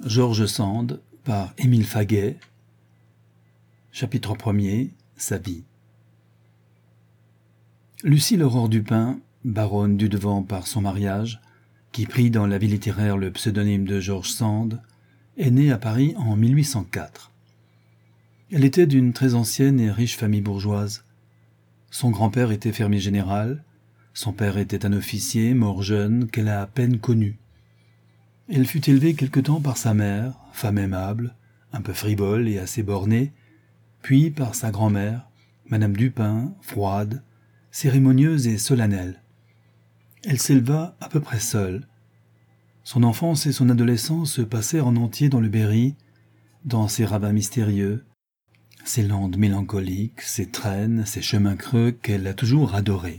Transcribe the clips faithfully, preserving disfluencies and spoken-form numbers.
George Sand par Émile Faguet. Chapitre premier. Sa vie. Lucile Aurore Dupin, baronne Dudevant par son mariage, qui prit dans la vie littéraire le pseudonyme de George Sand, est née à Paris en mille huit cent quatre. Elle était d'une très ancienne et riche famille bourgeoise. Son grand-père était fermier général, son père était un officier mort jeune qu'elle a à peine connu. Elle fut élevée quelque temps par sa mère, femme aimable, un peu frivole et assez bornée, puis par sa grand-mère, Madame Dupin, froide, cérémonieuse et solennelle. Elle s'éleva à peu près seule. Son enfance et son adolescence se passèrent en entier dans le Berry, dans ses ravins mystérieux, ses landes mélancoliques, ses traînes, ses chemins creux qu'elle a toujours adorés.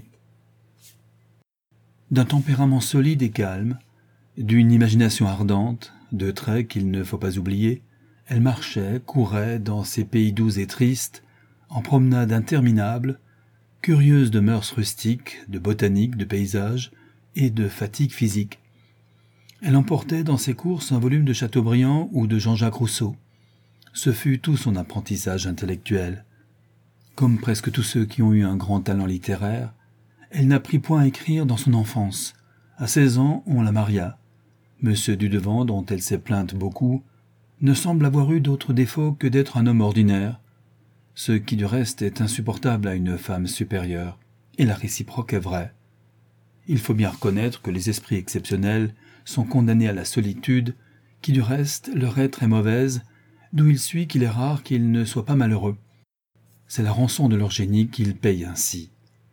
D'un tempérament solide et calme, d'une imagination ardente, de traits qu'il ne faut pas oublier, elle marchait, courait dans ces pays doux et tristes, en promenade interminable, curieuse de mœurs rustiques, de botanique, de paysages et de fatigue physique. Elle emportait dans ses courses un volume de Chateaubriand ou de Jean-Jacques Rousseau. Ce fut tout son apprentissage intellectuel. Comme presque tous ceux qui ont eu un grand talent littéraire, elle n'apprit point à écrire dans son enfance. À seize ans, on la maria. Monsieur Dudevant, dont elle s'est plainte beaucoup, ne semble avoir eu d'autre défaut que d'être un homme ordinaire, ce qui du reste est insupportable à une femme supérieure, et la réciproque est vraie. Il faut bien reconnaître que les esprits exceptionnels sont condamnés à la solitude, qui du reste leur être est mauvaise, d'où il suit qu'il est rare qu'ils ne soient pas malheureux. C'est la rançon de leur génie qu'ils payent ainsi.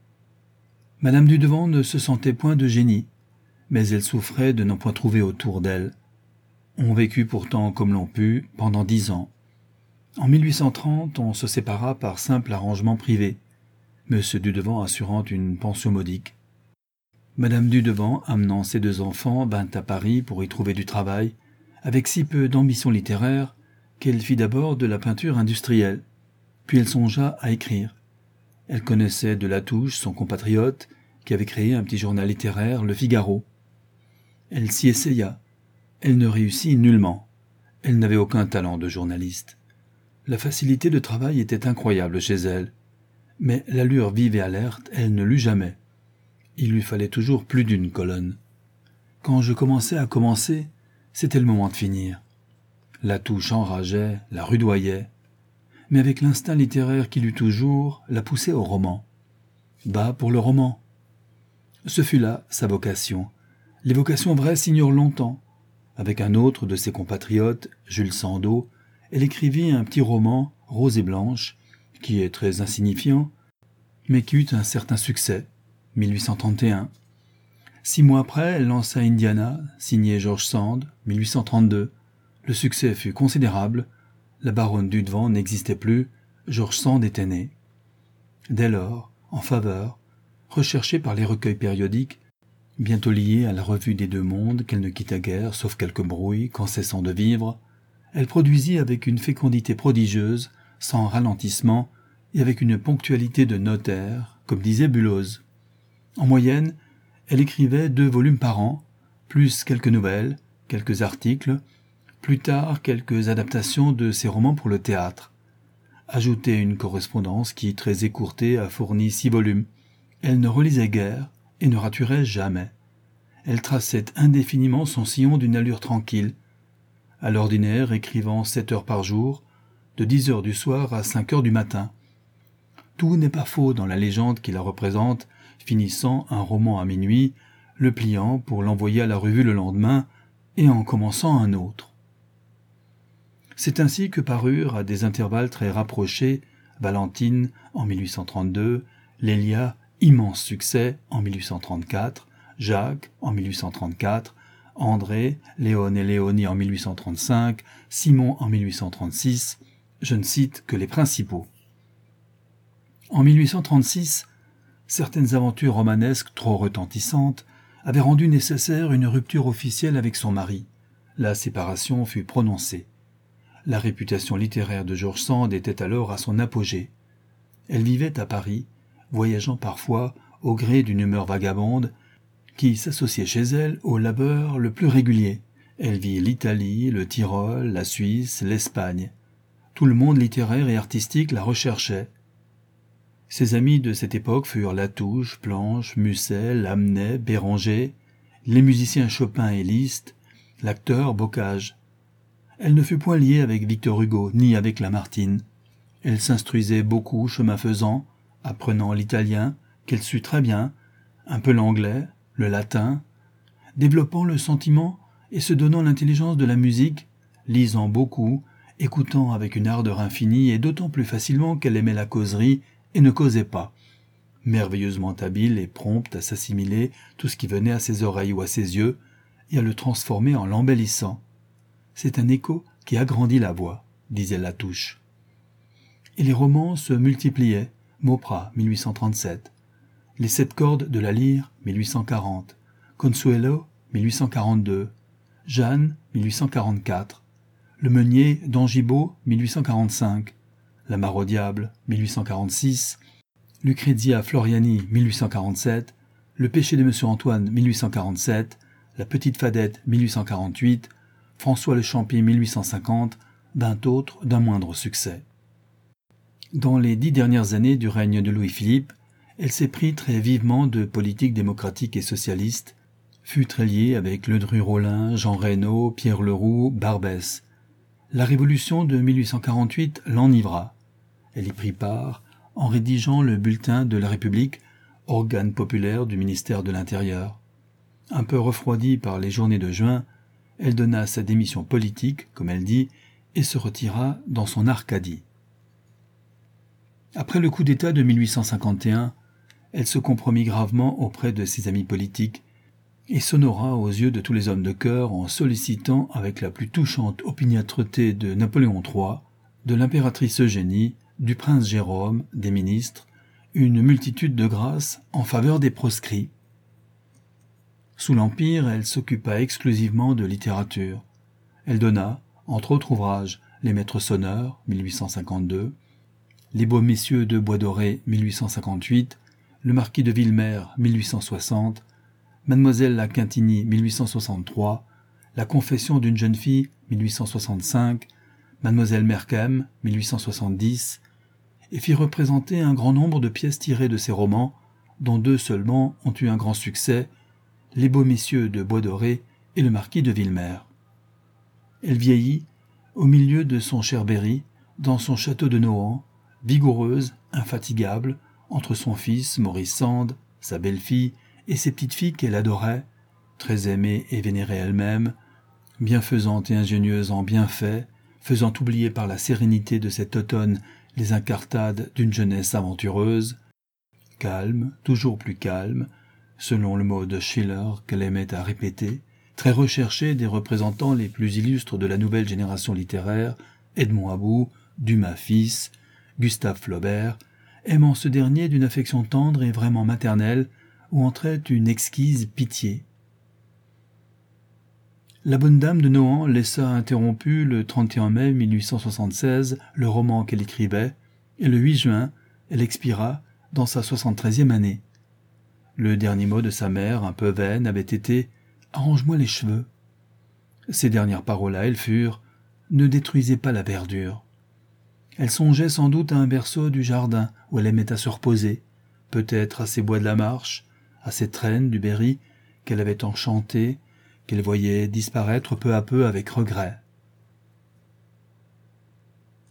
Madame Dudevant ne se sentait point de génie, mais elle souffrait de n'en point trouver autour d'elle. On vécut pourtant comme l'on put pendant dix ans. En mille huit cent trente, on se sépara par simple arrangement privé, Monsieur Dudevant assurant une pension modique. Madame Dudevant, amenant ses deux enfants, vint à Paris pour y trouver du travail, avec si peu d'ambition littéraire qu'elle fit d'abord de la peinture industrielle, puis elle songea à écrire. Elle connaissait de Latouche, son compatriote, qui avait créé un petit journal littéraire, Le Figaro. Elle s'y essaya. Elle ne réussit nullement. Elle n'avait aucun talent de journaliste. La facilité de travail était incroyable chez elle, mais l'allure vive et alerte, elle ne l'eut jamais. Il lui fallait toujours plus d'une colonne. Quand je commençais à commencer, c'était le moment de finir. Latouche enrageait, la rudoyait, mais avec l'instinct littéraire qu'il eut toujours, la poussait au roman. Bas pour le roman. Ce fut là sa vocation. Les vocations vraies s'ignorent longtemps. Avec un autre de ses compatriotes, Jules Sandeau, elle écrivit un petit roman, Rose et Blanche, qui est très insignifiant, mais qui eut un certain succès, mille huit cent trente et un. Six mois après, elle lança Indiana, signé George Sand, mille huit cent trente-deux. Le succès fut considérable, la baronne Dudevant n'existait plus, George Sand était né. Dès lors, en faveur, recherchée par les recueils périodiques, bientôt liée à la revue des deux mondes qu'elle ne quitta guère, sauf quelques brouilles, qu'en cessant de vivre, elle produisit avec une fécondité prodigieuse, sans ralentissement, et avec une ponctualité de notaire, comme disait Bulloz. En moyenne, elle écrivait deux volumes par an, plus quelques nouvelles, quelques articles, plus tard quelques adaptations de ses romans pour le théâtre. Ajoutez une correspondance qui, très écourtée, a fourni six volumes. Elle ne relisait guère et ne raturait jamais. Elle traçait indéfiniment son sillon d'une allure tranquille, à l'ordinaire écrivant sept heures par jour, de dix heures du soir à cinq heures du matin. Tout n'est pas faux dans la légende qui la représente, finissant un roman à minuit, le pliant pour l'envoyer à la revue le lendemain et en commençant un autre. C'est ainsi que parurent, à des intervalles très rapprochés, Valentine en mille huit cent trente-deux, Lélia, immense succès, en mille huit cent trente-quatre, Jacques en mille huit cent trente-quatre, André, Léon et Léonie en mille huit cent trente-cinq, Simon en mille huit cent trente-six, je ne cite que les principaux. En mille huit cent trente-six, certaines aventures romanesques trop retentissantes avaient rendu nécessaire une rupture officielle avec son mari. La séparation fut prononcée. La réputation littéraire de George Sand était alors à son apogée. Elle vivait à Paris, voyageant parfois au gré d'une humeur vagabonde qui s'associait chez elle au labeur le plus régulier, Elle vit l'Italie, le Tyrol, la Suisse, l'Espagne. Tout le monde littéraire et artistique la recherchait. Ses amis de cette époque furent Latouche, Planche, Musset, Lamennais, Béranger, les musiciens Chopin et Liszt, l'acteur Bocage. Elle ne fut point liée avec Victor Hugo, ni avec Lamartine. Elle s'instruisait beaucoup chemin faisant, apprenant l'italien, qu'elle sut très bien, un peu l'anglais, le latin, développant le sentiment et se donnant l'intelligence de la musique, lisant beaucoup, écoutant avec une ardeur infinie et d'autant plus facilement qu'elle aimait la causerie et ne causait pas, merveilleusement habile et prompte à s'assimiler tout ce qui venait à ses oreilles ou à ses yeux et à le transformer en l'embellissant. C'est un écho qui agrandit la voix, disait Latouche. Et les romans se multipliaient. Mauprat, mille huit cent trente-sept. Les sept cordes de la lyre, mille huit cent quarante. Consuelo, mille huit cent quarante-deux. Jeanne, mille huit cent quarante-quatre. Le meunier d'Angibault, mille huit cent quarante-cinq. La mare au diable, mille huit cent quarante-six. Lucrezia Floriani, mille huit cent quarante-sept. Le péché de Monsieur Antoine, mille huit cent quarante-sept. La petite Fadette, mille huit cent quarante-huit. François le Champy, mille huit cent cinquante. Vingt autres d'un moindre succès. Dans les dix dernières années du règne de Louis-Philippe, elle s'est pris très vivement de politique démocratique et socialiste, fut très liée avec Ledru-Rollin, Jean Reynaud, Pierre Leroux, Barbès. La Révolution de mille huit cent quarante-huit l'enivra. Elle y prit part en rédigeant le bulletin de la République, organe populaire du ministère de l'Intérieur. Un peu refroidie par les journées de juin, elle donna sa démission politique, comme elle dit, et se retira dans son Arcadie. Après le coup d'État de mille huit cent cinquante et un, elle se compromit gravement auprès de ses amis politiques et s'honora aux yeux de tous les hommes de cœur en sollicitant avec la plus touchante opiniâtreté de Napoléon trois, de l'impératrice Eugénie, du prince Jérôme, des ministres, une multitude de grâces en faveur des proscrits. Sous l'Empire, elle s'occupa exclusivement de littérature. Elle donna, entre autres ouvrages, Les Maîtres sonneurs, mille huit cent cinquante-deux, Les Beaux Messieurs de Bois-Doré, mille huit cent cinquante-huit, Le Marquis de Villemer, mille huit cent soixante, Mademoiselle la Quintigny, mille huit cent soixante-trois, La Confession d'une jeune fille, mille huit cent soixante-cinq, Mademoiselle Merkem, mille huit cent soixante-dix, et fit représenter un grand nombre de pièces tirées de ses romans, dont deux seulement ont eu un grand succès, Les Beaux Messieurs de Bois-Doré et Le Marquis de Villemer. Elle vieillit, au milieu de son cher Berry, dans son château de Nohant, vigoureuse, infatigable, entre son fils, Maurice Sand, sa belle-fille, et ses petites filles qu'elle adorait, très aimée et vénérée elle-même, bienfaisante et ingénieuse en bienfaits, faisant oublier par la sérénité de cet automne les incartades d'une jeunesse aventureuse, calme, toujours plus calme, selon le mot de Schiller qu'elle aimait à répéter, très recherchée des représentants les plus illustres de la nouvelle génération littéraire, Edmond About, Dumas fils, Gustave Flaubert, aimant ce dernier d'une affection tendre et vraiment maternelle, où entrait une exquise pitié. La bonne dame de Nohant laissa interrompu le trente et un mai mille huit cent soixante-seize le roman qu'elle écrivait, et le huit juin, elle expira dans sa soixante-treizième année. Le dernier mot de sa mère, un peu vaine, avait été « Arrange-moi les cheveux ». Ces dernières paroles à elle furent « Ne détruisez pas la verdure ». Elle songeait sans doute à un berceau du jardin où elle aimait à se reposer, peut-être à ces bois de la Marche, à ces traînes du Berry qu'elle avait enchantés, qu'elle voyait disparaître peu à peu avec regret.